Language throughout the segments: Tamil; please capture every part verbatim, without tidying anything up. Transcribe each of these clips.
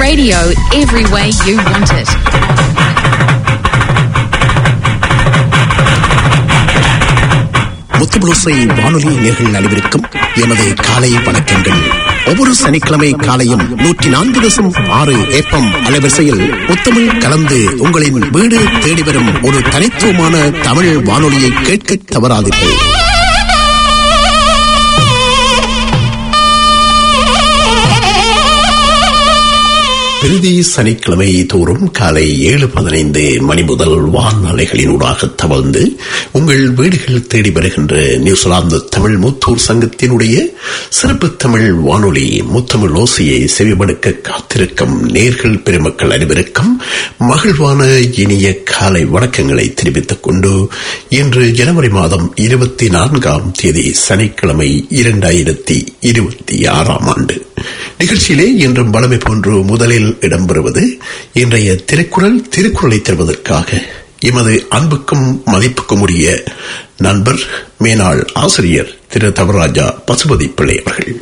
Radio everywhere you want it. முத்துபுளுசை வானொலி நேயர்கள் அனைவருக்கும் எமது காலை வணக்கங்கள். ஒவ்வொரு சனிக்கிழமை காலையும் நூற்றி நான்கு தசம் ஆறு ஏப்பம் அலைவரிசையில் முத்தமிழ் கலந்து உங்களின் வீடு தேடி வரும் ஒரு தனித்துவமான தமிழ் வானொலியை கேட்க தவறாதீர்கள். பிரதி சனிக்கிழமை தோறும் காலை ஏழு பதினைந்து மணி முதல் வானொலிகளினூடாக தவழ்ந்து உங்கள் வீடுகள் தேடி வருகின்ற நியூசிலாந்து தமிழ் முத்தூர் சங்கத்தினுடைய சிறப்பு தமிழ் வானொலி முத்தமிழ் ஓசையை செவிமடுக்க காத்திருக்கும் நேர்கள் பெருமக்கள் அனைவருக்கும் மகிழ்வான இனிய காலை வணக்கங்களை தெரிவித்துக் கொண்டு இன்று ஜனவரி மாதம் இருபத்தி நான்காம் தேதி சனிக்கிழமை இரண்டாயிரத்தி இருபத்தி ஆறாம் ஆண்டு நிகழ்ச்சியிலே இன்றும் வளமை போன்று முதலில் இடம்பெறுவது இன்றைய திருக்குறள். திருக்குறளை தருவதற்காக எமது அன்புக்கும் மதிப்புக்கும் உரிய நண்பர் மேனாள் ஆசிரியர் திரு தவராஜா பசுபதி பிள்ளை அவர்கள்.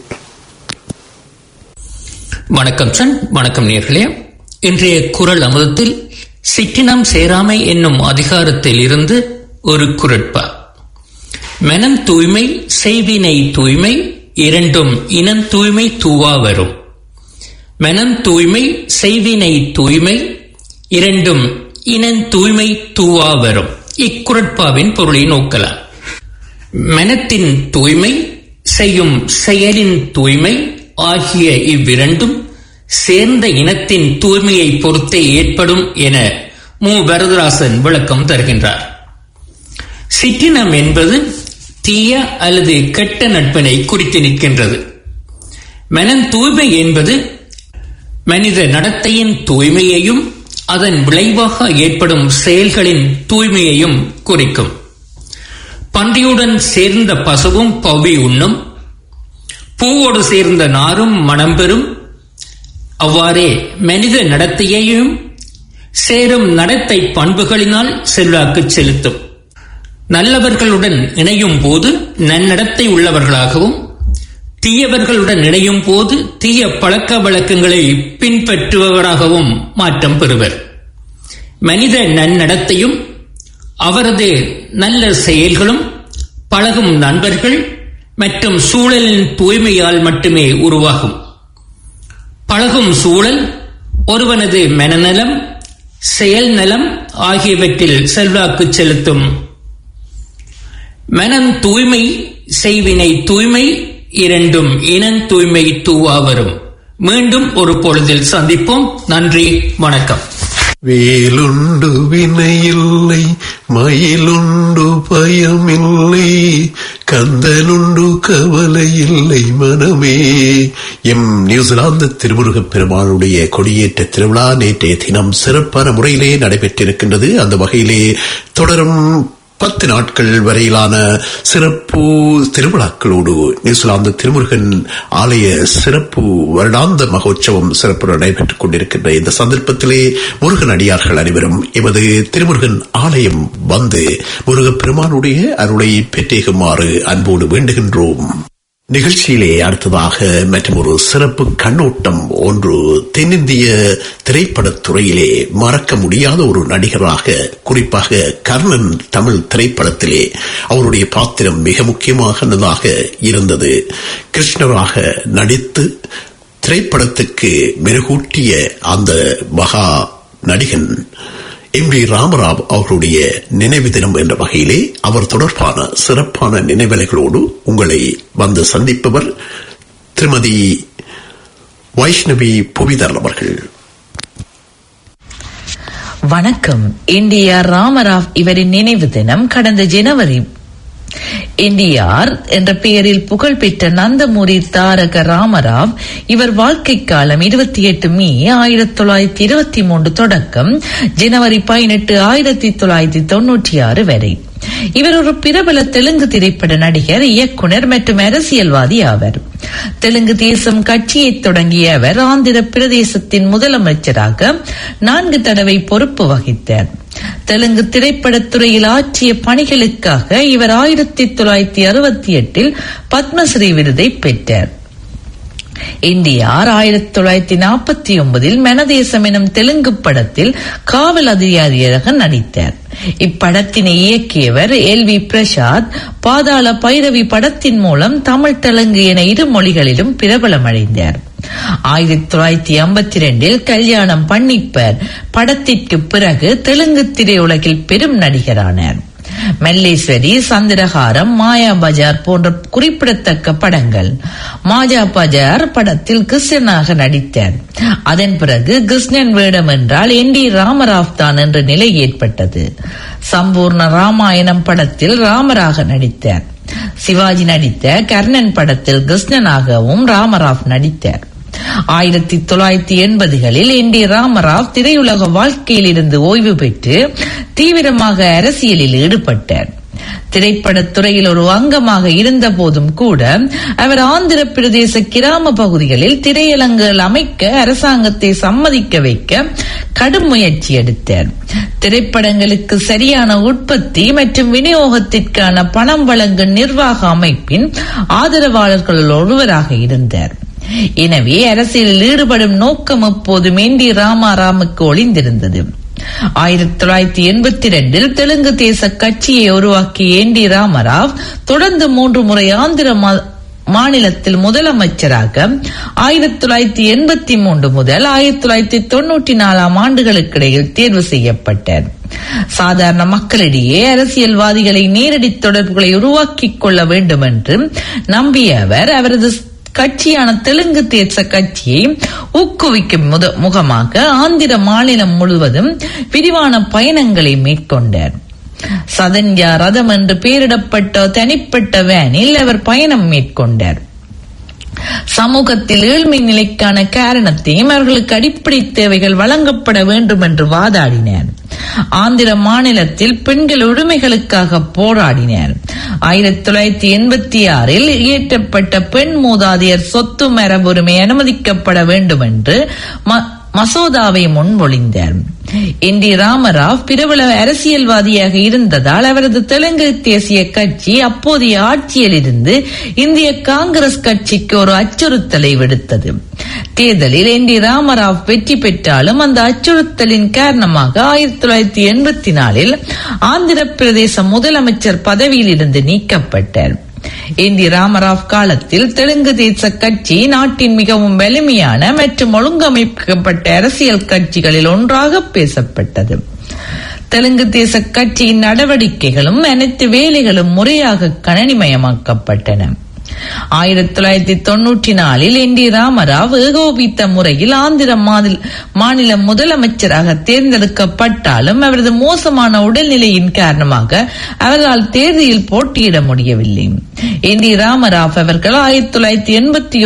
வணக்கம் சன். வணக்கம் நேர்களே. இன்றைய குறள் அமுதத்தில் சிற்றினம் சேராமை என்னும் அதிகாரத்தில் இருந்து ஒரு குறட்பா. மெனம் தூய்மை செய்வினை தூய்மை இரண்டும் இனம் தூய்மை தூவா வரும். மெனம் தூய்மை செய்வினை தூய்மை இரண்டும் இனம் தூய்மை தூவா வரும். இக்குறட்பாவின் பொருளை நோக்கலாம். மெனத்தின் தூய்மை செய்யும் செயலின் தூய்மை ஆகிய இவ்விரண்டும் சேர்ந்த இனத்தின் தூய்மையை பொறுத்தே ஏற்படும் என மு வரதராசன் விளக்கம் தருகின்றார். சிற்றினம் என்பது தீய அல்லது கெட்ட நட்பினை குறித்து நிற்கின்றது. மனம் தூய்மை என்பது மனித நடத்தையின் தூய்மையையும் அதன் விளைவாக ஏற்படும் செயல்களின் தூய்மையையும் குறிக்கும். பன்றியுடன் சேர்ந்த பசுவும் பவி உண்ணும், பூவோடு சேர்ந்த நாரும் மனம் பெறும். அவ்வாறே மனித நடத்தையையும் சேரும் நடத்தை பண்புகளினால் செல்வாக்கு செலுத்தும். நல்லவர்களுடன் இணையும் போது நன்னடத்தை உள்ளவர்களாகவும், தீயவர்களுடன் இணையும் போது தீய பழக்க வழக்கங்களை பின்பற்றுபவராகவும் மாற்றம் பெறுவர். மனித நன்னடத்தையும் அவரது நல்ல செயல்களும் பழகும் நண்பர்கள் மற்றும் சூழலின் தூய்மையால் மட்டுமே உருவாகும். பழகும் சூழல் ஒருவனது மனநலம், செயல் நலம் ஆகியவற்றில் செல்வாக்கு செலுத்தும். மனம் தூய்மை செய்வினை தூய்மை இரண்டும் இனம் தூய்மை தூவா வரும். மீண்டும் ஒரு பொழுதில் சந்திப்போம். நன்றி, வணக்கம். வேலுண்டு வினையில்லை, மயிலுண்டு பயமில்லை, கந்தனுண்டு கவலை இல்லை மனமே. எம் நியூசிலாந்து திருமுருகப் பெருமானுடைய கொடியேற்ற திருவிழா நேற்றைய தினம் சிறப்பான முறையிலே நடைபெற்றிருக்கின்றது. அந்த வகையிலே தொடரும் பத்து நாட்கள் வரையிலான சிறப்பு திருவிழாக்களோடு நியூசிலாந்து திருமுருகன் ஆலய சிறப்பு வருடாந்த மகோற்சவம் சிறப்பு நடைபெற்றுக் கொண்டிருக்கின்ற இந்த சந்தர்ப்பத்திலே முருகன் அடியார்கள் அனைவரும் எமது திருமுருகன் ஆலயம் வந்து முருகப் பெருமானுடைய அருளை பெற்றேகுமாறு அன்போடு வேண்டுகின்றோம். நிகழ்ச்சியிலே அடுத்ததாக மற்றும் ஒரு சிறப்பு கண்ணோட்டம் ஒன்று. தென்னிந்திய திரைப்படத்துறையிலே மறக்க முடியாத ஒரு நடிகராக, குறிப்பாக கர்ணன் தமிழ் திரைப்படத்திலே அவருடைய பாத்திரம் மிக முக்கியமானதாக இருந்தது. கிருஷ்ணராக நடித்து திரைப்படத்துக்கு மெருகூட்டிய அந்த மகா நடிகன் எம் வி ராமராவ் அவர்களுடைய நினைவு தினம் என்ற வகையிலே அவர் தொடர்பான சிறப்பான நினைவலைகளோடு உங்களை வந்து சந்திப்பவர் திருமதி வைஷ்ணவி புவிதர் அவர்கள். வணக்கம். இந்தியா ராமராவ் இவரின் நினைவு தினம் கடந்த ஜனவரி. என்டிஆர் என்ற பெயரில் புகழ்பெற்ற நந்தமூரி தாரக ராமராவ் இவர் வாழ்க்கை காலம் இருபத்தி எட்டு மே ஆயிரத்தி தொள்ளாயிரத்தி இருபத்தி மூன்று தொடக்கம் ஜனவரி பதினெட்டு ஆயிரத்தி தொள்ளாயிரத்தி தொன்னூற்றி ஆறு வரை. இவர் ஒரு பிரபல தெலுங்கு திரைப்பட நடிகர், இயக்குனர் மற்றும் அரசியல்வாதி ஆவர். தெலுங்கு தேசம் கட்சியை தொடங்கிய அவர் ஆந்திர பிரதேசத்தின் முதலமைச்சராக நான்கு தடவை பொறுப்பு வகித்தார். தெலுங்கு திரைப்படத்துறையில் ஆற்றிய பணிகளுக்காக இவர் ஆயிரத்தி தொள்ளாயிரத்தி அறுபத்தி எட்டில் பத்மஸ்ரீ விருதை பெற்றார். என்டிஆர் ஆயிரத்தி தொள்ளாயிரத்தி நாற்பத்தி ஒன்பதில் மனதேசம் எனும் தெலுங்கு படத்தில் காவல் அதிகாரியாக நடித்தார். இப்படத்தினை இயக்கியவர் எல் வி பிரசாத் பாதாள பைரவி படத்தின் மூலம் தமிழ் தெலுங்கு என இரு மொழிகளிலும் பிரபலமடைந்தார். ஆயிரத்தி தொள்ளாயிரத்தி ஐம்பத்தி இரண்டில் கல்யாணம் பண்ணிப்பர் படத்திற்கு பிறகு தெலுங்கு திரையுலகில் பெரும் நடிகரானார். மல்லேஸ்வரி, சந்திரஹாரம், மாயா பஜார் போன்ற குறிப்பிடத்தக்க படங்கள். மாயா பஜார் படத்தில் கிருஷ்ணனாக நடித்தார். அதன் பிறகு கிருஷ்ணன் வேடம் என்றால் என் டி ராமராவ் தான் என்ற நிலை ஏற்பட்டது. சம்பூர்ண ராமாயணம் படத்தில் ராமராக நடித்தார். சிவாஜி நடித்த கர்ணன் படத்தில் கிருஷ்ணனாகவும் ராமராவ் நடித்தார். ஆயிரத்தி தொள்ளாயிரத்தி எண்பதுகளில் என் டி ராமராவ் திரையுலக வாழ்க்கையில் இருந்து ஓய்வு பெற்று தீவிரமாக அரசியலில் ஈடுபட்டார். திரைப்படத்துறையில் ஒரு அங்கமாக இருந்த போதும் கூட அவர் ஆந்திர பிரதேச கிராம பகுதிகளில் திரையரங்குகள் அமைக்க அரசாங்கத்தை சம்மதிக்க வைக்க கடும் முயற்சி எடுத்தார். திரைப்படங்களுக்கு சரியான உற்பத்தி மற்றும் விநியோகத்திற்கான பணம் வழங்கும் நிர்வாக அமைப்பின் ஆதரவாளர்கள் ஒருவராக இருந்தார். எனவே அரசியலில் ஈடுபடும் நோக்கம் எப்போதும் என் டி ராமாராமுக்கு ஒளிந்திருந்தது. ஆயிரத்தி தொள்ளாயிரத்தி எண்பத்தி இரண்டில் தெலுங்கு தேச கட்சியை உருவாக்கிய என் டி ராமராவ் தொடர்ந்து மூன்று முறை ஆந்திர மாநிலத்தில் முதலமைச்சராக ஆயிரத்தி தொள்ளாயிரத்தி எண்பத்தி மூன்று முதல் ஆயிரத்தி தொள்ளாயிரத்தி தொன்னூற்றி நாலாம் ஆண்டுகளுக்கிடையில் தேர்வு செய்யப்பட்டார். சாதாரண மக்களிடையே அரசியல்வாதிகளை நேரடி தொடர்புகளை உருவாக்கிக் கொள்ள வேண்டும் என்று நம்பிய அவர் அவரது கட்சியான தெலுங்கு தேச கட்சியை ஊக்குவிக்கும் முகமாக ஆந்திர மாநிலம் முழுவதும் விரிவான பயணங்களை மேற்கொண்டார். சதன்யா ரதம் என்று பெயரிடப்பட்ட தனிப்பட்ட வேனில் அவர் பயணம் மேற்கொண்டார். சமூகத்தில் ஏழ்மை நிலைக்கான காரணத்தையும் அவர்களுக்கு அடிப்படை தேவைகள் வழங்கப்பட வேண்டும் என்று வாதாடினார். ஆந்திர மாநிலத்தில் பெண்கள் உரிமைகளுக்காக போராடினார். ஆயிரத்தி தொள்ளாயிரத்தி எண்பத்தி ஆறில் இயற்றப்பட்ட பெண் மூதாதையர் சொத்து மரபுரிமை அனுமதிக்கப்பட வேண்டும் என்று மசோதாவை முன்மொழிந்தார். என் டி ராமராவ் பிரபல அரசியல்வாதியாக இருந்ததால் அவரது தெலுங்கு தேசிய கட்சி அப்போதைய ஆட்சியில் இருந்து இந்திய காங்கிரஸ் கட்சிக்கு ஒரு அச்சுறுத்தலை விடுத்தது. தேர்தலில் என் டி ராமராவ் வெற்றி பெற்றாலும் அந்த அச்சுறுத்தலின் காரணமாக ஆயிரத்தி தொள்ளாயிரத்தி எண்பத்தி நாலில் ஆந்திர பிரதேச முதலமைச்சர் பதவியில் இருந்து நீக்கப்பட்டார். என் டி ராமராவ் காலத்தில் தெலுங்கு தேச கட்சி நாட்டின் மிகவும் வலிமையான மற்றும் ஒழுங்கமைக்கப்பட்ட அரசியல் கட்சிகளில் ஒன்றாக பேசப்பட்டது. தெலுங்கு தேச கட்சியின் நடவடிக்கைகளும் அனைத்து வேலைகளும் முறையாக கணினிமயமாக்கப்பட்டன. ஆயிரத்தி தொள்ளாயிரத்தி தொன்னூற்றி நாலில் என் டி ராமராவ் ஏகோபித்த முறையில் ஆந்திர மாநில முதலமைச்சராக தேர்ந்தெடுக்கப்பட்டாலும் அவரது மோசமான உடல்நிலையின் காரணமாக அவரால் தேர்தலில் போட்டியிட முடியவில்லை. என் டி ராமராவ் அவர்கள் ஆயிரத்தி தொள்ளாயிரத்தி எண்பத்தி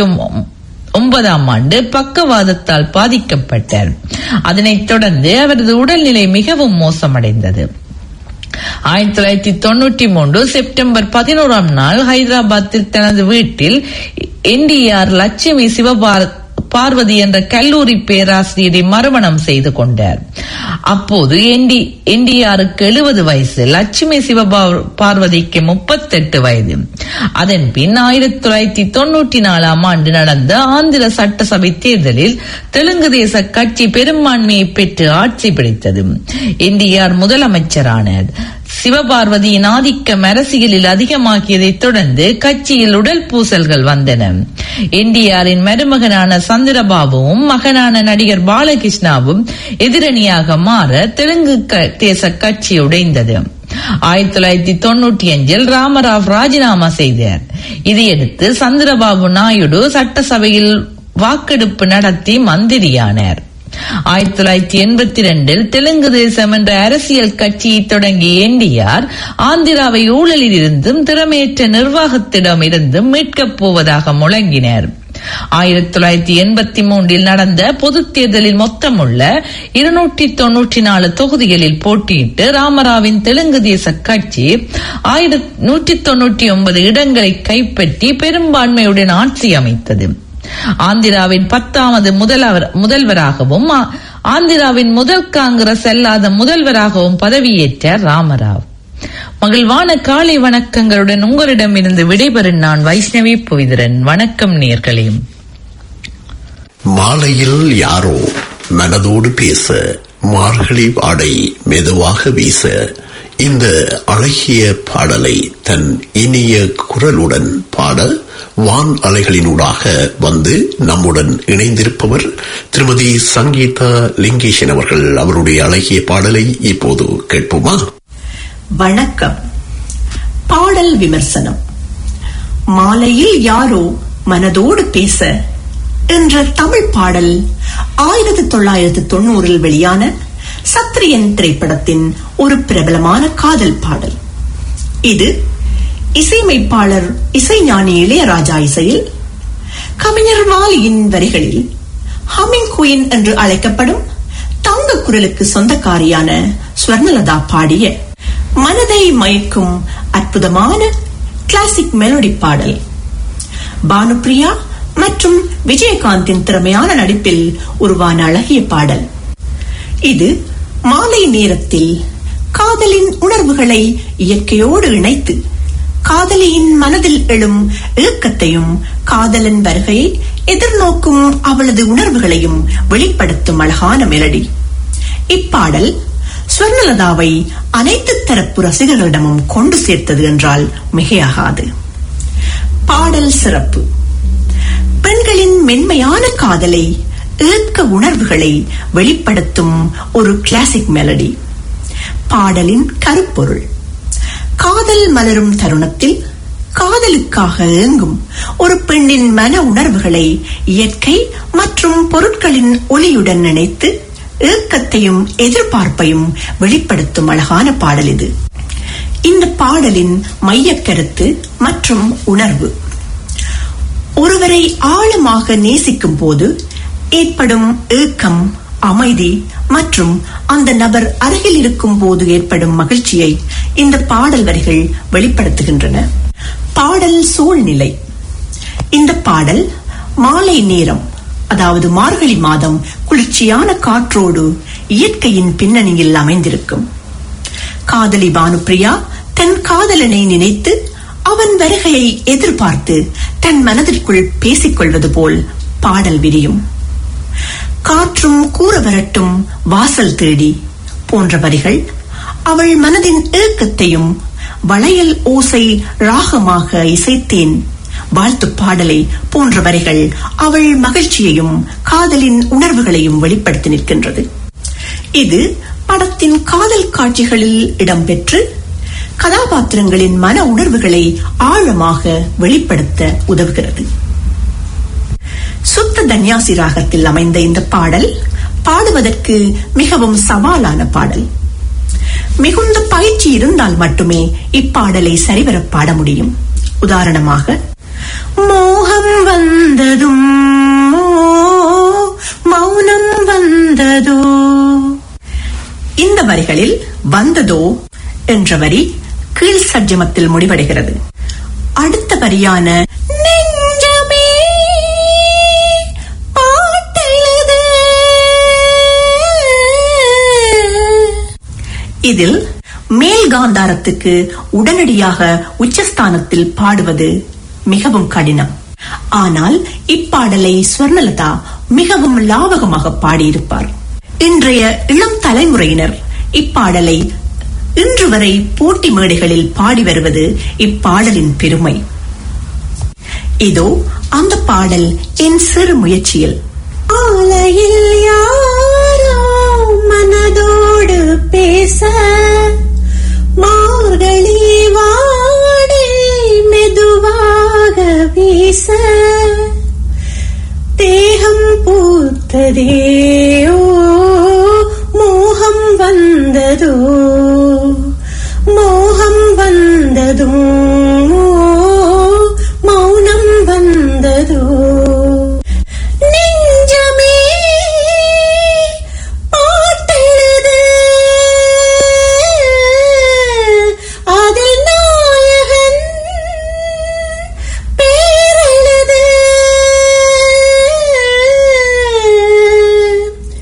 ஒன்பதாம் ஆண்டு பக்கவாதத்தால் பாதிக்கப்பட்டார். அதனைத் தொடர்ந்து அவரது உடல்நிலை மிகவும் மோசமடைந்தது. ஆயிரத்தி தொள்ளாயிரத்தி தொன்னூற்றி மூன்று செப்டம்பர் பதினோராம் நாள் ஹைதராபாத்தில் தனது வீட்டில் N T R Lakshmi Sivabharath Parvathi என்ற கல்லூரி பேராசிரியரை மறுமணம் செய்து கொண்டார். அப்போது என் டி ஆருக்கு எழுபது வயசு, லட்சுமி சிவபார்வதிக்கு முப்பத்தி எட்டு வயது. அதன் பின் ஆயிரத்தி தொள்ளாயிரத்தி தொன்னூற்றி நாலாம் ஆண்டு நடந்த ஆந்திர சட்டசபை தேர்தலில் தெலுங்கு தேச கட்சி பெரும்பான்மையை பெற்று ஆட்சி பிடித்தது. என் டி ஆர் முதலமைச்சரானார். சிவபார்வதியின் ஆதிக்கம் அரசியலில் அதிகமாகியதை தொடர்ந்து கட்சியில் உடல் பூசல்கள் வந்தன. என் டி ஆரின் மருமகனான சந்திரபாபுவும் மகனான நடிகர் பாலகிருஷ்ணாவும் எதிரணியாக மாற தெலுங்கு தேச கட்சி உடைந்தது. ஆயிரத்தி தொள்ளாயிரத்தி தொன்னூற்றி அஞ்சில் ராமராவ் ராஜினாமா செய்தார். இதையடுத்து சந்திரபாபு நாயுடு சட்டசபையில் வாக்கெடுப்பு நடத்தி மந்திரியானார். ஆயிரத்தி தொள்ளாயிரத்தி எண்பத்தி இரண்டில் தெலுங்கு தேசம் என்ற அரசியல் கட்சியை தொடங்கிய என் டி ஆர் ஆந்திராவை ஊழலில் இருந்தும் திறமையற்ற நிர்வாகத்திடம் இருந்தும் மீட்கப் போவதாக முழங்கினார். ஆயிரத்தி தொள்ளாயிரத்தி எண்பத்தி மூன்றில் நடந்த பொது தேர்தலில் மொத்தமுள்ள இருநூற்றி தொன்னூற்றி நாலு தொகுதிகளில் போட்டியிட்டு ராமராவின் தெலுங்கு தேச கட்சி ஆயிரத்தி நூற்றி தொன்னூற்றி ஒன்பது இடங்களை கைப்பற்றி பெரும்பான்மையுடன் ஆட்சி அமைத்தது. ஆந்திராவின் பத்தாவது முதல்வராகவும் ஆந்திராவின் முதல் காங்கிரஸ் அல்லாத முதல்வராகவும் பதவியேற்றார் ராமராவ். மகிழ்வான காலை வணக்கங்களுடன் உங்களிடமிருந்து விடைபெறும் நான் வைஷ்ணவி புவிதரன். வணக்கம் நேர்களே. மாலையில் யாரோ மனதோடு பேச, மார்கழி வாடை மெதுவாக வீச, இந்த அழகிய பாடலை தன் இனிய குரலுடன் பாட வான் அலைகளினூடாக வந்து நம்முடன் இணைந்திருப்பவர் திருமதி சங்கீதா லிங்கேஷன் அவர்கள். அவருடைய அழகிய பாடலை இப்போது கேட்போமா? வணக்கம். பாடல் விமர்சனம். மாலையில் யாரோ மனதோடு பேச என்ற தமிழ் பாடல் ஆயிரத்தி தொள்ளாயிரத்தி தொண்ணூறில் வெளியான சத்ரியன் திரைப்படத்தின் ஒரு பிரபலமான காதல் பாடல். இது இசையமைப்பாளர் இசைஞானி இளையராஜா இசையில், கவிஞர் வாலியின் வரிகளில், ஹம்மிங் குயின் என்று அழைக்கப்படும் தங்க குரலுக்கு சொந்தக்காரியான ஸ்வர்ணலதா பாடிய மனதை மயக்கும் அற்புதமான கிளாசிக் மெலோடி பாடல். பானுப்பிரியா மற்றும் விஜயகாந்தின் திறமையான நடிப்பில் உருவான அழகிய பாடல். இது மாலை நேரத்தில் காதலின் உணர்வுகளை இயற்கையோடு இணைத்து காதலியின் மனதில் எழும் ஏக்கத்தையும் காதலன் வருகையை எதிர்நோக்கும் அவளது உணர்வுகளையும் வெளிப்படுத்தும் அழகான மெலடி. இப்பாடல் ஸ்வர்ணலதாவை அனைத்து தரப்பு ரசிகர்களிடமும் கொண்டு சேர்த்தது என்றால் மிகையாகாது. பாடல் சிறப்பு. பெண்களின் மென்மையான காதலை, ஏக்க உணர்வுகளை வெளிப்படுத்தும் ஒரு கிளாசிக் மெலடி. பாடலின் கருப்பொருள்: காதல் மலரும் தருணத்தில் காதலுக்காக ஏங்கும் ஒரு பெண்ணின் மன உணர்வுகளை இயற்கை மற்றும் பொருட்களின் ஒளியுடன் இணைத்து ஏக்கத்தையும் எதிர்பார்ப்பையும் வெளிப்படுத்தும் அழகான பாடல் இது. இந்த பாடலின் மையக்கருத்து மற்றும் உணர்வு: ஒருவரை ஆழமாக நேசிக்கும் போது ஏற்படும் ஏக்கம், அமைதி மற்றும் அந்த நபர் அருகில் இருக்கும் போது ஏற்படும் மகிழ்ச்சியை இந்த பாடல் வரிகள் வெளிப்படுத்துகின்றன. பாடல் சூழ்நிலை: இந்த பாடல் மாலை நேரம், அதாவது மார்கழி மாதம் குளிர்ச்சியான காற்றோடு இயற்கையின் பின்னணியில் அமைந்திருக்கும். காதலி பானுப்பிரியா தன் காதலனை நினைத்து அவன் வருகையை எதிர்பார்த்து தன் மனதிற்குள் பேசிக் கொள்வது போல் பாடல் விரியும். காற்றும் கூற வரட்டும் வாசல் தேடி போன்ற வரிகள் அவள் மனதின் ஏக்கத்தையும் வளையல் ஓசை ராகமாக இசைத்தேன் வாழ்த்து பாடலை போன்ற வரிகள் அவள் மகிழ்ச்சியையும் காதலின் உணர்வுகளையும் வெளிப்படுத்தி நிற்கின்றது. இது படத்தின் காதல் காட்சிகளில் இடம்பெற்று கதாபாத்திரங்களின் மன உணர்வுகளை ஆழமாக வெளிப்படுத்த உதவுகிறது. சுத்த தன்யாசி ராகத்தில் அமைந்த இந்த பாடல் பாடுவதற்கு மிகவும் சவாலான பாடல். மிகுந்த பயிற்சி இருந்தால் மட்டுமே இப்பாடலை சரிவர பாட முடியும். உதாரணமாக, மோகம் வந்ததும் மௌனம் வந்ததோ, இந்த வரிகளில் வந்ததோ என்ற வரி கீழ் சஜ்ஜமத்தில் முடிவடைகிறது. அடுத்த வரியான நெஞ்சமே பாட்டெழுது, இதில் மேல் காந்தாரத்துக்கு உடனடியாக உச்சஸ்தானத்தில் பாடுவது மிகவும் கடினம். ஆனால் இப்பாடலை ஸ்வர்ணலதா மிகவும் லாவகமாக பாடியிருப்பார். இன்றைய இளம் தலைமுறையினர் இப்பாடலை இன்று வரை போட்டி மேடைகளில் பாடி வருவது இப்பாடலின் பெருமை. இதோ அந்த பாடல் என் சிறு முயற்சியில். ஆலையில் யாரோ மனதோடு பேச, மார்கழி வாடை மெதுவாக வீச, தேகம் பூத்ததேயோ மோகம் வந்ததோ, மோகம் வந்ததும் மௌனம் வந்ததோ, நெஞ்சமே பாட்டெழுது, அதில் நாயகன் பேரெழுது,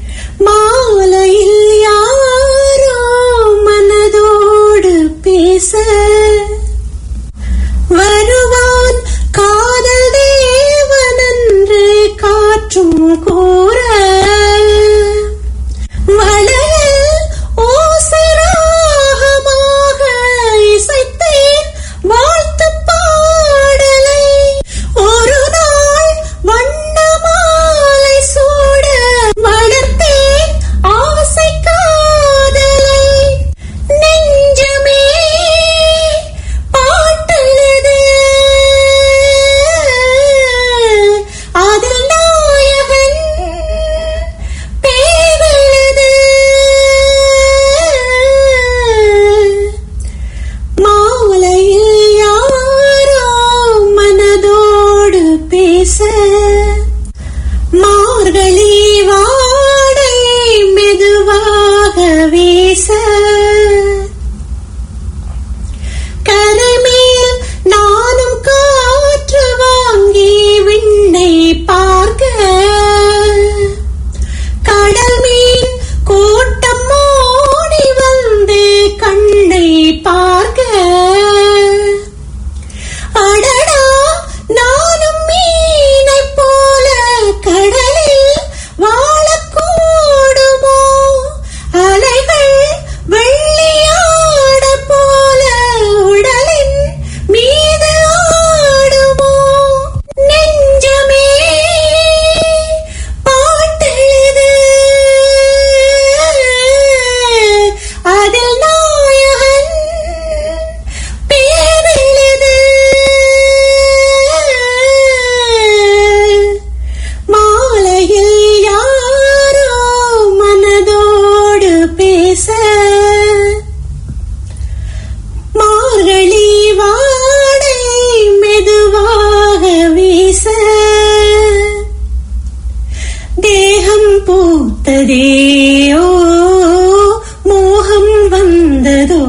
ஓ மோகம் வந்ததோ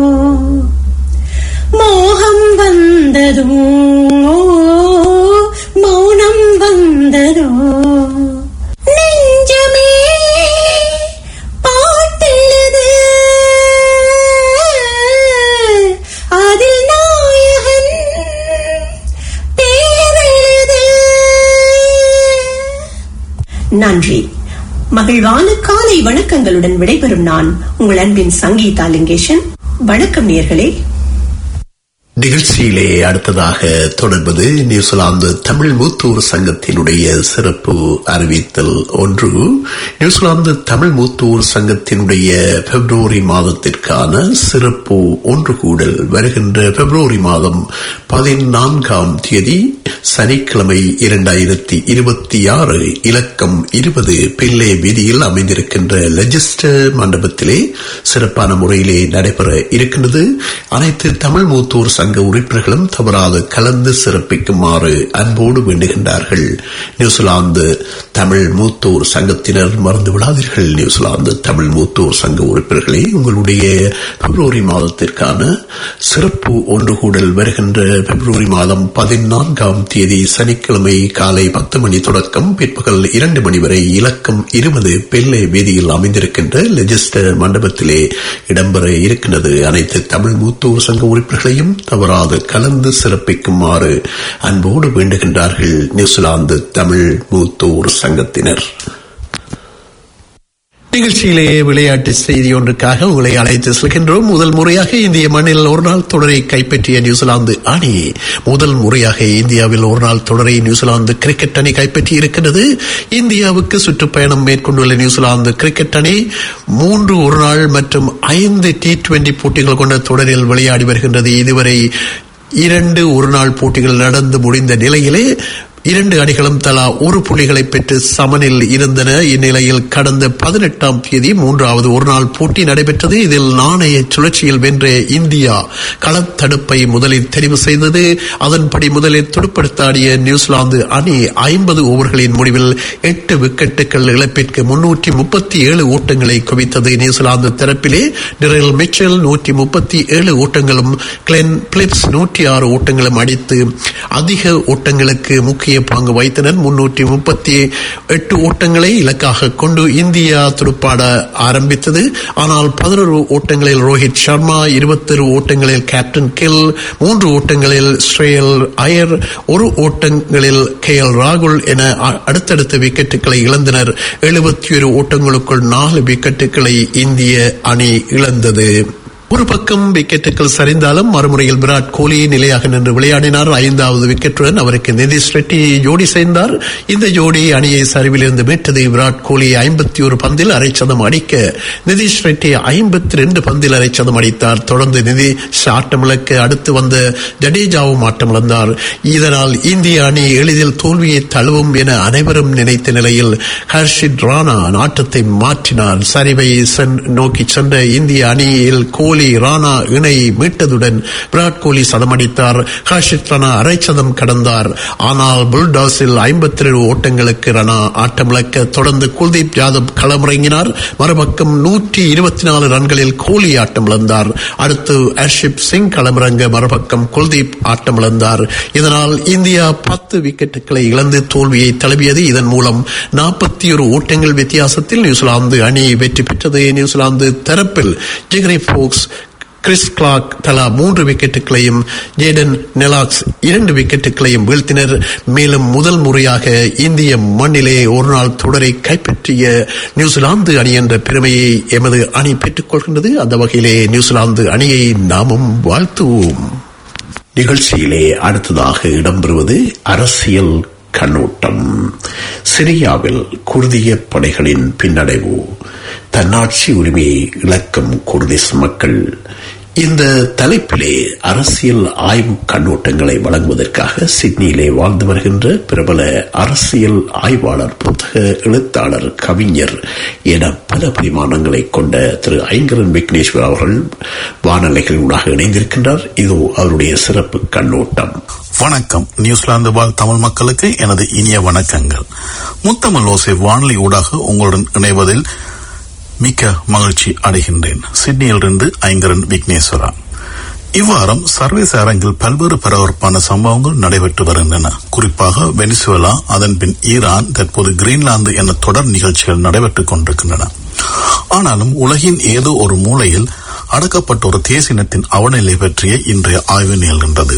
மோகம் வந்ததோ மௌனம் வந்ததோ நெஞ்சமே பாட்டெழுது அதில் நாயகன் பேரெழுது. நன்றி. மகிழ்வான காலை வணக்கங்களுடன் விடைபெறும் நான் உங்கள் அன்பின் சங்கீதா லிங்கேஷன். வணக்கம் நேயர்களே. நிகழ்ச்சியிலே அடுத்ததாக தொடர்பது நியூசிலாந்து தமிழ் மூத்தூர் சங்கத்தினுடைய சிறப்பு அறிவித்தல் ஒன்று. நியூசிலாந்து தமிழ் மூத்தூர் சங்கத்தினுடைய பிப்ரவரி மாதத்திற்கான சிறப்பு ஒன்று கூடல் வருகின்ற பிப்ரவரி மாதம் பதினான்காம் தேதி சனிக்கிழமை இரண்டாயிரத்தி இருபத்தி ஆறு இலக்கம் இருபது பிள்ளை வீதியில் அமைந்திருக்கின்ற லெஜிஸ்டர் மண்டபத்திலே சிறப்பான முறையிலே நடைபெற இருக்கின்றது. அனைத்து தமிழ் மூத்தூர் சங்க உறுப்பினர்களும் தவறாது கலந்து சிறப்பிக்குமாறு அன்போடு வேண்டுகின்றார்கள். நியூசிலாந்து தமிழ் மூத்தோர் சங்கத்தினர் மறந்து விடாதீர்கள். நியூசிலாந்து தமிழ் மூத்தோர் சங்க உறுப்பினர்களே, உங்களுடைய பிப்ரவரி மாதத்திற்கான சிறப்பு ஒன்று கூடல் வருகின்ற பிப்ரவரி மாதம் பதினான்காம் தேதி சனிக்கிழமை காலை பத்து மணி தொடக்கம் பிற்பகல் இரண்டு மணி வரை இலக்கம் இருபது பெல்லே வீதியில் அமைந்திருக்கின்ற லெஜிஸ்டர் மண்டபத்திலே இடம்பெற இருக்கின்றது. அனைத்து தமிழ் மூத்தோர் சங்க உறுப்பினர்களையும் தவறாது கலந்து சிறப்பிக்குமாறு அன்போடு வேண்டுகின்றார்கள் நியூசிலாந்து தமிழ் மூத்தோர் சங்கத்தினர். நிகழ்ச்சியிலே விளையாட்டு செய்தி ஒன்றுக்காக உங்களை அழைத்து செல்கின்றோம். முதல் முறையாக இந்திய மண்ணில் ஒரு நாள் தொடரை கைப்பற்றிய நியூசிலாந்து அணி முதல் முறையாக இந்தியாவில் ஒரு நாள் தொடரை நியூசிலாந்து கிரிக்கெட் அணி கைப்பற்றி இருக்கிறது. இந்தியாவுக்கு சுற்றுப்பயணம் மேற்கொண்டுள்ள நியூசிலாந்து கிரிக்கெட் அணி மூன்று ஒரு நாள் மற்றும் ஐந்து டி டுவெண்டி போட்டிகள் கொண்ட தொடரில் விளையாடி வருகின்றது. இதுவரை இரண்டு ஒரு நாள் போட்டிகள் நடந்து முடிந்த நிலையிலே இரண்டு அணிகளும் தலா ஒரு புள்ளிகளை பெற்று சமனில் இருந்தன. இந்நிலையில் கடந்த பதினெட்டாம் தேதி மூன்றாவது ஒருநாள் போட்டி நடைபெற்றது. இதில் நாணய சுழற்சியில் வென்ற இந்தியா களத்தடுப்பை முதலில் தெரிவு செய்தது. அதன்படி முதலில் துடுப்படுத்தாடிய நியூசிலாந்து அணி ஐம்பது ஓவர்களின் முடிவில் எட்டு விக்கெட்டுகள் இழப்பிற்கு முன்னூற்றி முப்பத்தி ஏழு ஓட்டங்களை குவித்தது. நியூசிலாந்து தரப்பிலே டிரெல் மிச்சல் நூற்றி முப்பத்தி ஏழு ஓட்டங்களும் கிளென் பிலிப்ஸ் நூற்றி ஆறு ஓட்டங்களும் அடித்து அதிக ஓட்டங்களுக்கு முக்கிய பங்கு வைத்தனர். முன்னூற்றி முப்பத்தி எட்டு ஓட்டங்களை இலக்காக கொண்டு இந்தியா துடுப்பாட ஆரம்பித்தது. ஆனால் பதினொரு ஓட்டங்களில் ரோஹித் சர்மா, இருபத்தொரு ஓட்டங்களில் கேப்டன் கில், மூன்று ஓட்டங்களில் ஸ்ரேயல் ஐயர், ஒரு ஓட்டங்களில் கே எல் ராகுல் என அடுத்தடுத்த விக்கெட்டுகளை இழந்தனர். எழுபத்தி ஒரு ஓட்டங்களுக்குள் நாலு விக்கெட்டுகளை இந்திய அணி இழந்தது. ஒரு பக்கம் விக்கெட்டுகள் சரிந்தாலும் மறுமுறையில் விராட் கோலி நிலையாக நின்று விளையாடினார். ஐந்தாவது விக்கெட்டுடன் அவருக்கு நிதிஷ் ரெட்டி ஜோடி சேர்ந்தார். இந்த ஜோடி அணியை சரிவிலிருந்து மீட்டது. விராட் கோலி ஐம்பத்தி ஒரு பந்தில் அரைச்சதம் அடிக்க நிதிஷ் ரெட்டி ஐம்பத்தி ரெண்டு பந்தில் அரைச்சதம் அடித்தார். தொடர்ந்து நிதிஷ் ஆட்டமிழக்க அடுத்து வந்த ஜடேஜாவும் ஆட்டமிழந்தார். இதனால் இந்திய அணி எளிதில் தோல்வியை தழுவும் என அனைவரும் நினைத்த நிலையில் ஹர்ஷித் ராணா ஆட்டத்தை மாற்றினார். சரிவை நோக்கி சென்ற இந்திய அணியில் கோலி ராணா இணை மீட்டதுடன் விராட் கோலி சதமடித்தார். ஹர்ஷித் ராணா அரை சதம் கடந்தார். ஆனால் புல்டாஸில் ஐம்பத்தி ஏழு ஓட்டங்களுக்கு ராணா ஆட்டமிழக்க தொடர்ந்து குல்தீப் யாதவ் களமிறங்கினார். மறுபக்கம் நூற்றி இருபத்தி நாலு ரன்களில் கோலி ஆட்டமிழந்தார். அடுத்து ஹர்ஷிப் சிங் களமிறங்க மறுபக்கம் குல்தீப் ஆட்டமிழந்தார். இதனால் இந்தியா பத்து விக்கெட்டுகளை இழந்து தோல்வியை தழுவியது. இதன் மூலம் நாற்பத்தி ஒரு ஓட்டங்கள் வித்தியாசத்தில் நியூசிலாந்து அணி வெற்றி பெற்றது. நியூசிலாந்து தரப்பில் ஜெகரி போக்ஸ், கிறிஸ் கிளார்க் தலா மூன்று விக்கெட்டுகளையும், ஜேடன் நெலாக்ஸ் இரண்டு விக்கெட்டுகளையும் வீழ்த்தினர். மேலும் முதல் முறையாக இந்திய மண்ணிலே ஒருநாள் தொடரை கைப்பற்றிய நியூசிலாந்து அணி என்ற பெருமையை எமது அணி பெற்றுக் கொள்கின்றது. அந்த வகையிலே நியூசிலாந்து அணியை நாமும் வாழ்த்துவோம். நிகழ்ச்சியிலே அடுத்ததாக இடம்பெறுவது அரசியல் கண்ணோட்டம். சிரியாவில் குர்திய படைகளின் பின்னடைவு, தன்னாட்சி உரிமையை இழக்கும் குர்திஸ் மக்கள், இந்த தலைப்பிலே அரசியல் ஆய்வு கண்ணோட்டங்களை வழங்குவதற்காக சிட்னியிலே வாழ்ந்து வருகின்ற பிரபல அரசியல் ஆய்வாளர், புத்தக எழுத்தாளர், கவிஞர் என பல பரிமாணங்களை கொண்ட திரு ஐங்கரன் விக்னேஸ்வர் அவர்கள் வானொலிகளூடாக இணைந்திருக்கின்றார். இதோ அவருடைய சிறப்பு கண்ணோட்டம். வணக்கம். நியூசிலாந்து வாழ் தமிழ் மக்களுக்கு எனது இனிய வணக்கங்கள். முத்தமிழ் ஓசை வானொலி ஊடாக உங்களுடன் இணைவதில் மிக்க மகிழ்ச்சி அடைகின்றேன். சிட்னியிலிருந்து ஐங்கரன் விக்னேஸ்வரா. இவ்வாரம் சர்வதேச அரங்கில் பல்வேறு பரபரப்பான சம்பவங்கள் நடைபெற்று வருகின்றன. குறிப்பாக வெனிசுவேலா, அதன் பின் ஈரான், தற்போது கிரீன்லாந்து என தொடர் நிகழ்ச்சிகள் நடைபெற்றுக் கொண்டிருக்கின்றன. ஆனாலும் உலகின் ஏதோ ஒரு மூலையில் அடக்கப்பட்ட ஒரு தேசினத்தின் அவநிலை பற்றிய இன்றைய ஆய்வு நிகழ்கின்றது.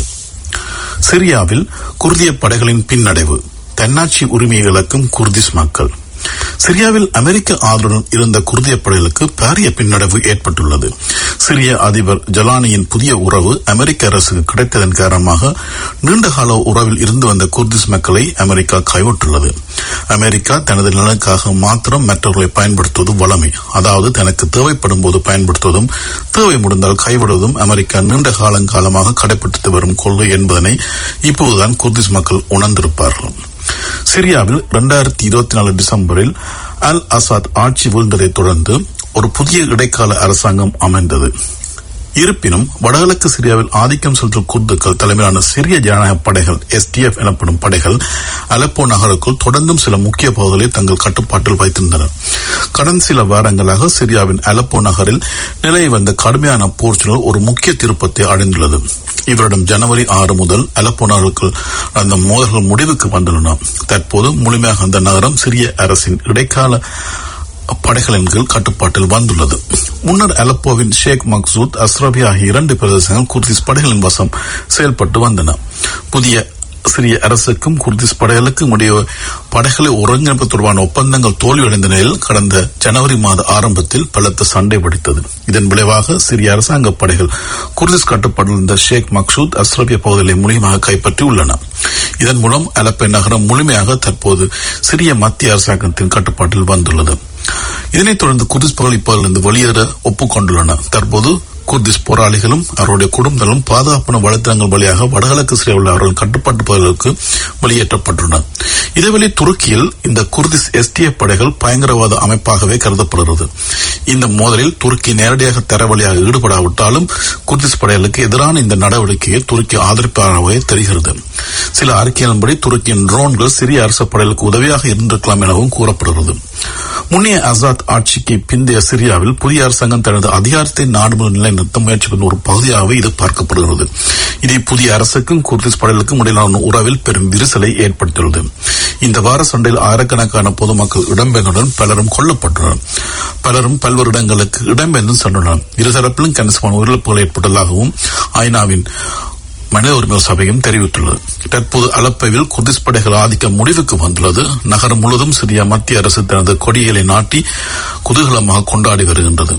சிரியாவில் குர்திய படைகளின் பின்னடைவு, தன்னாட்சி உரிமையை இழக்கும் குர்திஸ் மக்கள். சிரியாவில் அமெரிக்க ஆதரவுடன் இருந்த குர்திய படைகளுக்கு பாரிய பின்னடைவு ஏற்பட்டுள்ளது. சிரிய அதிபர் ஜலானியின் புதிய உறவு அமெரிக்க அரசுக்கு கிடைத்ததன் காரணமாக நீண்டகால உறவில் இருந்து வந்த குர்திஸ் மக்களை அமெரிக்கா கைவிட்டுள்ளது. அமெரிக்கா தனது நலனுக்காக மாத்திரம் மற்றவர்களை பயன்படுத்துவது வளமை, அதாவது தனக்கு தேவைப்படும் போது பயன்படுத்துவதும் தேவை முடிந்தால் கைவிடுவதும் அமெரிக்கா நீண்ட காலங்காலமாக கடைபிடித்து வரும் கொள்கை என்பதனை இப்போதுதான் குர்திஸ் மக்கள் உணர்ந்திருப்பார்கள். சிரியாவில் இரண்டாயிரத்தி இருபத்தி நாலு டிசம்பரில் அல் அசாத் ஆட்சி வீழ்ந்ததை தொடர்ந்து ஒரு புதிய இடைக்கால அரசாங்கம் அமைந்தது. இருப்பினும் வடகிழக்கு சிரியாவில் ஆதிக்கம் செலுத்தும் குர்துக்கள் தலைமையிலான சிரிய ஜனநாயக படைகள், எஸ் டி எஃப் எனப்படும் படைகள், அலப்போ நகருக்குள் தொடர்ந்தும் சில முக்கிய பகுதிகளை தங்கள் கட்டுப்பாட்டில் வைத்திருந்தனர். கடந்த சில வாரங்களாக சிரியாவின் அலப்போ நகரில் நிலை வந்த கடுமையான போர் சூழல் ஒரு முக்கிய திருப்பத்தை அடைந்துள்ளது. இவரிடம் ஜனவரி ஆறு முதல் அலப்போ நகருக்குள் அந்த மோதல்கள் முடிவுக்கு வந்துள்ளன. தற்போது முழுமையாக அந்த நகரம் சிரிய அரசின் இடைக்கால படைகளின் கீழ் கட்டுப்பாட்டில் வந்துள்ளது. முன்னர் அலப்போவின் ஷேக் மக்சூத், அஸ்ரபி ஆகிய இரண்டு பிரதேசங்கள் குர்திஸ் படைகளின் வசம் செயல்பட்டு வந்தன. புதிய சிரிய அரசுக்கும் குர்திஸ் படைகளுக்கும் இடையே படைகளை ஒருங்கிணைப்பு தொடர்பான ஒப்பந்தங்கள் தோல்வியடைந்த நிலையில் கடந்த ஜனவரி மாத ஆரம்பத்தில் பலத்த சண்டை வெடித்தது. இதன் விளைவாக சிரிய அரசாங்க படைகள் குர்திஸ் கட்டுப்பாட்டில் இருந்த ஷேக் மக்சூத், அஸ்ரபிய பகுதிகளை முழுமையாக கைப்பற்றி உள்ளன. இதன் மூலம் அலப்பை நகரம் முழுமையாக தற்போது சிரிய மத்திய அரசாங்கத்தின் கட்டுப்பாட்டில் வந்துள்ளது. இதனைத் தொடர்ந்து குர்திஸ் பகுதிகள் இப்போதிலிருந்து வெளியேற ஒப்புக்கொண்டுள்ளன. தற்போது குர்திஸ் போராளிகளும் அவருடைய குடும்பங்களும் பாதுகாப்பான வழித்தடங்கள் வழியாக வடகிழக்கு சிரியாவில் உள்ள அவர்கள் கட்டுப்பாட்டு பகுதிகளுக்கு வெளியேற்றப்பட்டுள்ளனர். இதேவேளை துருக்கியில் இந்த குர்திஸ் எஸ் டி எஃப் படைகள் பயங்கரவாத அமைப்பாகவே கருதப்படுகிறது. இந்த மோதலில் துருக்கி நேரடியாக தர வழியாக ஈடுபடாவிட்டாலும் குர்திஸ் படைகளுக்கு எதிரான இந்த நடவடிக்கையை துருக்கி ஆதரிப்பதாகவே தெரிகிறது. சில அறிக்கைகளின்படி துருக்கியின் ட்ரோன்கள் சிரிய அரசு படைகளுக்கு உதவியாக இருந்திருக்கலாம் எனவும் கூறப்படுகிறது. முன்னைய அசாத் ஆட்சிக்கு பிந்தைய சிரியாவில் புதிய அரசாங்கம் தனது அதிகாரத்தை நாடு நிலைநிறுத்த முயற்சிக்கும் ஒரு பகுதியாகவே இது பார்க்கப்படுகிறது. இது புதிய அரசுக்கும் குர்திஸ் படைகளுக்கும் இடையிலான உறவில் பெரும் விரிசலை ஏற்படுத்தியுள்ளது. இந்த வார சண்டையில் ஆயிரக்கணக்கான பொதுமக்கள் இடம்பெயர்ந்துடன் பலரும் கொல்லப்பட்டுள்ளனர். பலரும் பல்வேறு இடங்களுக்கு இடம்பெயர்ந்து சென்றுள்ளனர். இருதரப்பிலும் கணிசமான உயிரிழப்புகள் ஏற்பட்டதாகவும் ஐநாவின் மனித உரிமை சபையும் தெரிவித்துள்ளது. தற்போது அலப்பையில் குர்திஸ் படைகள் ஆதிக்கம் முடிவுக்கு வந்துள்ளது. நகரம் முழுவதும் சிரியா மத்திய அரசு தனது கொடிகளை நாட்டி குதூகலமாக கொண்டாடி வருகின்றது.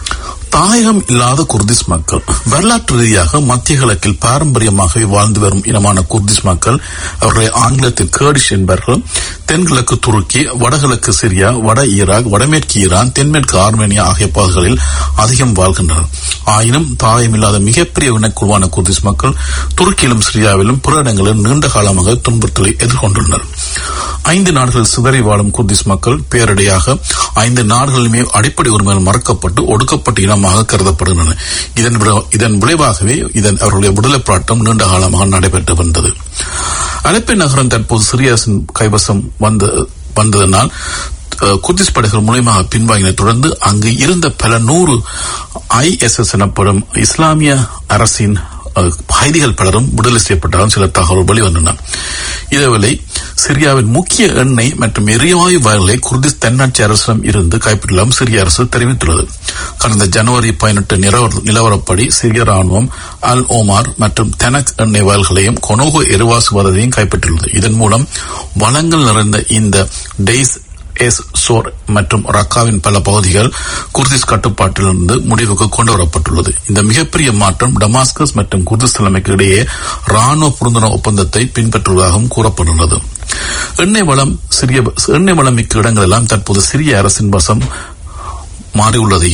தாயகம் இல்லாத குர்திஸ் மக்கள். வரலாற்று ரீதியாக மத்திய கிழக்கில் பாரம்பரியமாக வாழ்ந்து வரும் இனமான குர்திஸ் மக்கள், அவர்களை ஆங்கிலத்தில் கேர்டிஷ் என்பார்கள், தென்கிழக்கு துருக்கி, வடகிழக்கு சிரியா, வட ஈராக், வடமேற்கு ஈரான், தென்மேற்கு ஆர்மேனியா ஆகிய பகுதிகளில் அதிகம் வாழ்கின்றனர். ஆயினும் தாயமில்லாத மிகப்பெரிய இனக்குழுவான குர்திஸ் மக்கள் துருக்கியிலும் சிரியாவிலும் பிற இடங்களில் நீண்ட காலமாக துன்புறுத்தலை எதிர்கொண்டுள்ளனர். ஐந்து நாடுகள் சிதறி வாழும் குர்திஸ் மக்கள் பேரடியாக ஐந்து நாடுகளிலுமே அடிப்படை உரிமைகள் மறக்கப்பட்டு ஒடுக்கப்பட்ட இனமாக கருதப்படுகின்றன. இதன் இதன் விளைவாகவே இதன் அவர்களுடைய விடுதலை போராட்டம் நீண்ட காலமாக நடைபெற்று வந்தது. அலப்பை நகரம் தற்போது சிரிய அரசின் கைவசம் வந்த வந்ததனால் குர்திஸ் படைகள் மூலமாக பின்வாங்கினை தொடர்ந்து அங்கு இருந்த பல நூறு ஐ எஸ் எஸ் எனப்படும் இஸ்லாமிய அரசின் கைதிகள் பலரும் விடுதலை செய்யப்பட்டாலும் சில தகவல் வெளிவந்தன. இதேவேளை சிரியாவின் முக்கிய எண்ணெய் மற்றும் எரிவாயு வயல்களை குர்திஸ் தன்னாட்சி அரசிடம் இருந்து கைப்பற்றலாம் சிரிய அரசு தெரிவித்துள்ளது. கடந்த ஜனவரி பதினெட்டு நிலவரப்படி சிரிய ராணுவம் அல் ஓமார் மற்றும் தெனக் எண்ணெய் வயல்களையும் கொனோகோ எரிவாசுவாதத்தையும் கைப்பற்றியுள்ளது. இதன் மூலம் வளங்கள் நிறைந்த இந்த டெய்ஸ் எஸ் சோர் மற்றும் ரக்காவின் பல பகுதிகள் குர்திஸ் கட்டுப்பாட்டிலிருந்து முடிவுக்கு கொண்டுவரப்பட்டுள்ளது. இந்த மிகப்பெரிய மாற்றம் டமாஸ்கஸ் மற்றும் குர்திஸ் தலைமைக்கு இடையே ராணுவ புரிந்துணர்வு ஒப்பந்தத்தை பின்பற்றுவதாகவும் கூறப்பட்டுள்ளது. எண்ணெய் வளம் சிறிய எண்ணெய் வளம் மிக்க இடங்கள் எல்லாம் தற்போது சிரிய அரசின் வசம் மாறியுள்ளதையும்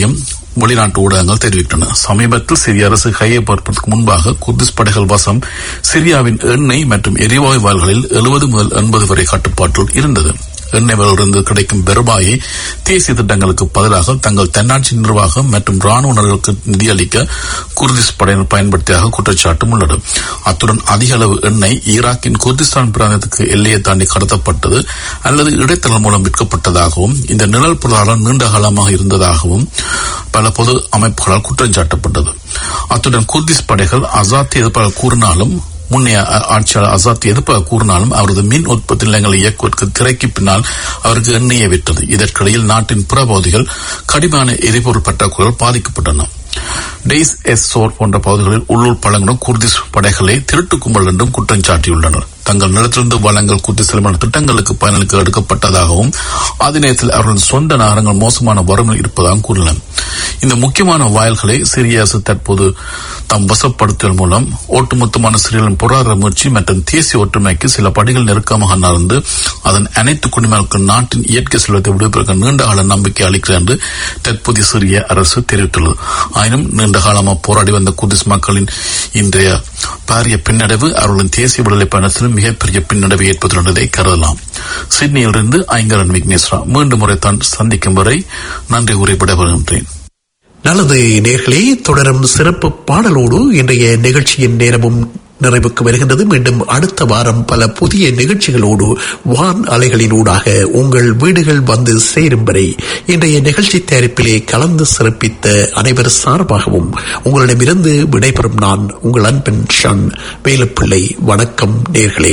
வெளிநாட்டு ஊடகங்கள் தெரிவித்தன. சமீபத்தில் சிரிய அரசு கையொப்பத்திற்கு முன்பாக குர்திஸ் படைகள் வசம் சிரியாவின் எண்ணெய் மற்றும் எரிவாயு வால்களில் எழுபது முதல் எண்பது வரை கட்டுப்பாட்டில் இருந்தது. எண்ணெய்களிலிருந்து கிடைக்கும் பெருபாயை தேசிய திட்டங்களுக்கு பதிலாக தங்கள் தன்னாட்சி நிர்வாகம் மற்றும் ராணுவ நலனுக்கு நிதியளிக்க குர்திஸ் படையினர் பயன்படுத்தியாக குற்றச்சாட்டும் உள்ளது. அத்துடன் அதிக அளவு எண்ணெய் ஈராக்கின் குர்திஸ்தான் பிராந்தியத்துக்கு எல்லையை தாண்டி கடத்தப்பட்டது அல்லது இடைத்தரல் மூலம் விற்கப்பட்டதாகவும் இந்த நிழல் பொருளாதாரம் நீண்ட காலமாக இருந்ததாகவும் பல பொது அமைப்புகளால் குற்றம் சாட்டப்பட்டது. அத்துடன் குர்திஸ் படைகள் அசாத் எதிர்ப்பாக கூறினாலும் முன்னைய ஆட்சியாளர் அசாத் எதிர்ப்பாக கூறினாலும் அவரது மின் உற்பத்தி நிலையங்களை இயக்குவதற்கு திரைக்கு பின்னால் அவருக்கு எண்ணெயை விட்டது. இதற்கிடையில் நாட்டின் புற பகுதிகள் கடிமான எரிபொருள் பற்றாக்குறையால் பாதிக்கப்பட்டன. டெய்ஸ் எஸ் சோர் போன்ற பகுதிகளில் உள்ளூர் பழங்குடன் குர்திஸ் படைகளை திருட்டு கும்பல் என்றும் குற்றம் சாட்டியுள்ளனர். தங்கள் நிலத்திலிருந்து வளங்கள் குர்திஸ்மான திட்டங்களுக்கு பயனளிக்க எடுக்கப்பட்டதாகவும் அதே நேரத்தில் அவர்களின் சொந்த நகரங்கள் மோசமான வறுமையில் இருப்பதாகவும் கூறினர். இந்த முக்கியமான வாயில்களை சிரிய அரசு தற்போது தாம் வசப்படுத்துவதன் மூலம் ஒட்டுமொத்தமான சிறியலின் பொருளாதார முயற்சி மற்றும் தேசிய ஒற்றுமைக்கு சில படிகள் நெருக்கமாக நடந்து அதன் அனைத்து குடிமக்களுக்கும் நாட்டின் இயற்கை செல்வத்தை விடுவிப்பதற்கு நீண்ட கால நம்பிக்கை அளிக்கிறது என்று தற்போதைய சிரிய அரசு தெரிவித்துள்ளது. ஆயினும் நீண்ட காலமாக போராடி வந்த குர்திஸ் மக்களின் இன்றைய பாரிய பின்னடைவு அவர்களின் தேசிய விடுதலை பயணத்திலும் மிகப்பெரிய பின்னடைவை ஏற்படுத்துள்ளதை கருதலாம். சிட்னியிலிருந்து ஐங்கரன் விக்னேஸ்வரா மீண்டும் முறை தான் சந்திக்கும் வரை நன்றி கூறி விடைபெறுகின்றேன். நல்லது நேர்களே, தொடரும் சிறப்பு பாடலோடு இன்றைய நிகழ்ச்சியின் நேரமும் நிறைவுக்கு வருகின்றது. மீண்டும் அடுத்த வாரம் பல புதிய நிகழ்ச்சிகளோடு வான் அலைகளினூடாக உங்கள் வீடுகள் வந்து சேரும் வரை இன்றைய நிகழ்ச்சி தயாரிப்பிலே கலந்து சிறப்பித்த அனைவர் சார்பாகவும் உங்களிடமிருந்து விடைபெறும் நான் உங்கள் அன்பின் ஷன் வேலுப்பிள்ளை. வணக்கம் நேர்களே.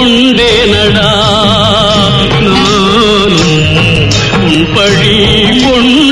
பழி